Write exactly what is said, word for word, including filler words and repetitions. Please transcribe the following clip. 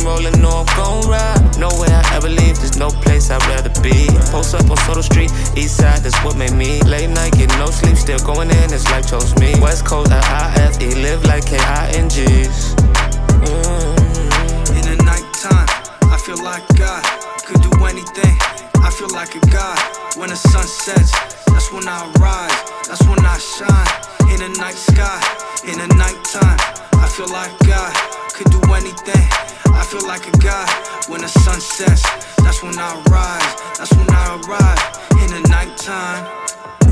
rolling, know I'm gon' ride. Nowhere I ever leave, there's no place I'd rather be. Post up on Soto Street, east side, that's what made me. Late night, getting no sleep, still going in, it's life chose me. West Coast, L I F E, live like K I N Gs. Mm. In the nighttime, I feel like God could do anything. I feel like a god. When the sun sets, that's when I rise, that's when I shine. In the night sky, in the nighttime, I feel like God could do anything. I feel like a god. When the sun sets, that's when I rise, that's when I arrive. In the nighttime.